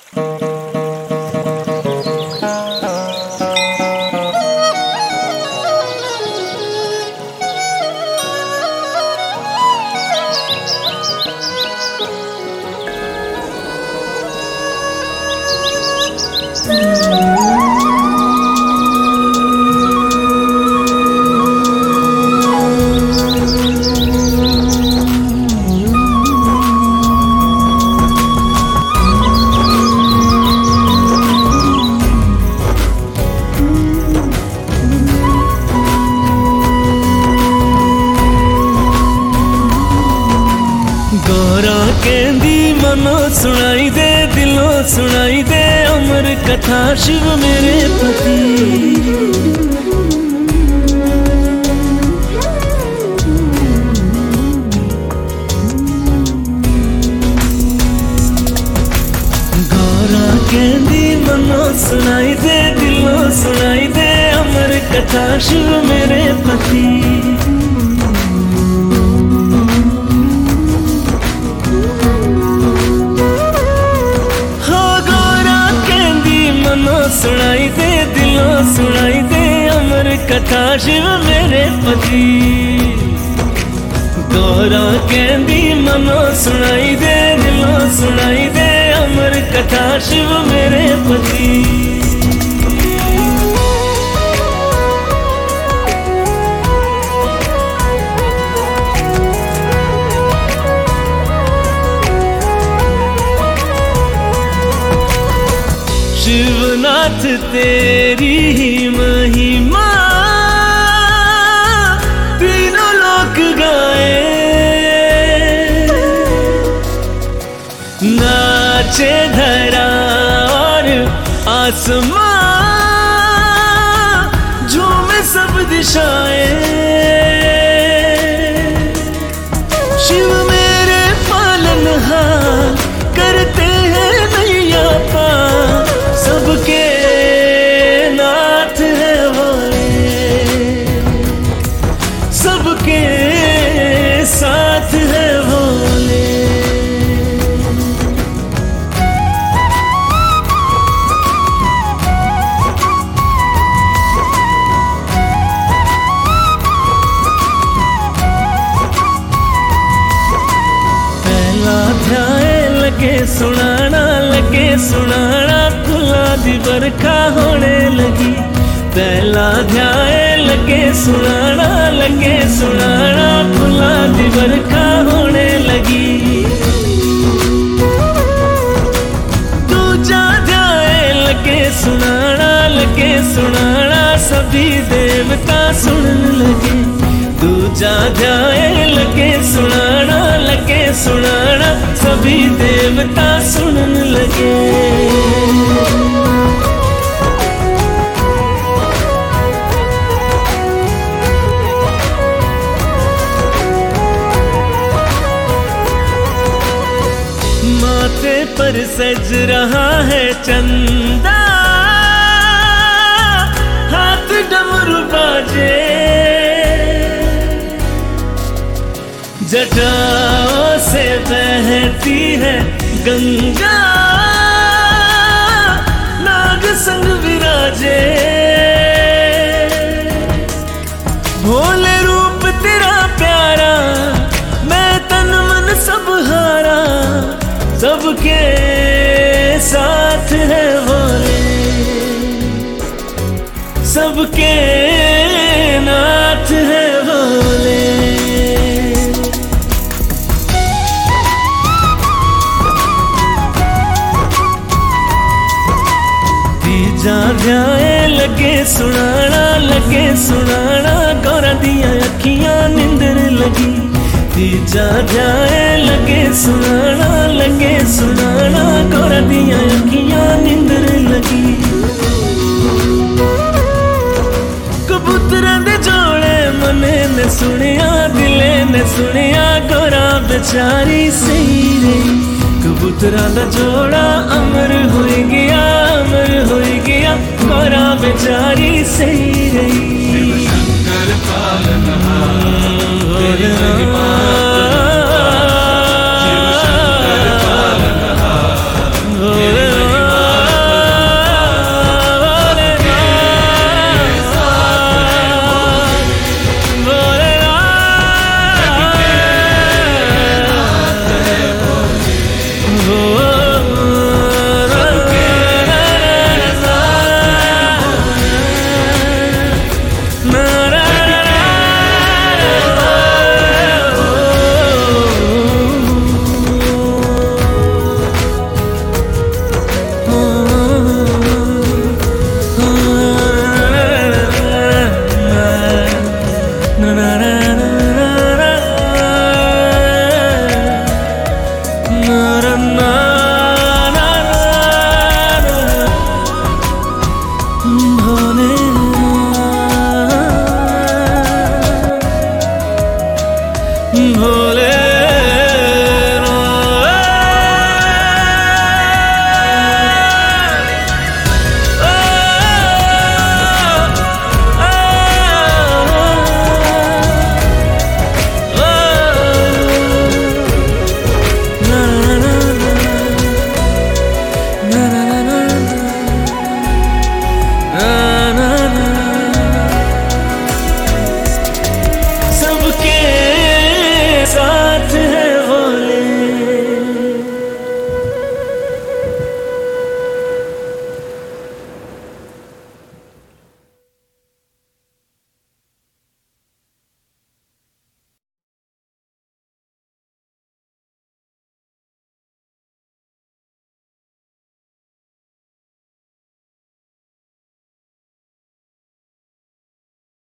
गौरा कहंदी मनो सुनाई दे, दिलों सुनाई दे अमर कथा शिव मेरे पति। गौरा कहंदी मनो सुनाई दे, दिलों सुनाई दे अमर कथा शिव मेरे पति। सुनाई दे, दिलों सुनाई दे अमर कथा शिव मेरे पति। गौरा कहंदी मनो सुनाई दे, दिलों सुनाई दे अमर कथा शिव मेरे पति। शिवनाथ तेरी ही महिमा तीनों लोक गाए, नाचे धरा और आसमां, झूमे सब दिशाएं। शिव मेरे पालनहार करते हैं नैया पार, सबके नाथ है भोले, सबके साथ है भोले। पहला अध्याय लगे सुनाना, लगे सुनाना खुला दी बरखा होने लगी। पहला अध्याय लगे सुनाना, लगे सुनाना खुला दी बरखा होने लगी। दूजा अध्याय लगे सुनाना सभी देवता सुनने लगे। दूजा अध्याय लगे सुनाना सभी देवता सुनने लगे। माथे पर सज रहा है चंदा, हाथ डमरू बाजे, जटाओं से बहती है गंगा, नाग संग विराजे। भोले रूप तेरा प्यारा, मैं तन मन सब हारा, सबके साथ है भोले, सबके नाथ है भोले। तीजा अध्याय लगे सुनाना गौरा दिया अखियां निंदर लगी। तीजा अध्याय लगे सुनाना गौरा दिया अखियां निंदर लगी। कबूतरां दे जोड़े मने ने सुनिया, दिले ने सुनिया गौरा बेचारी सही रही। कबूतरां दा जोड़ा अमर हो गया, अमर हो गया गौरा बेचारी सही रही। शिव शंकर पालनहार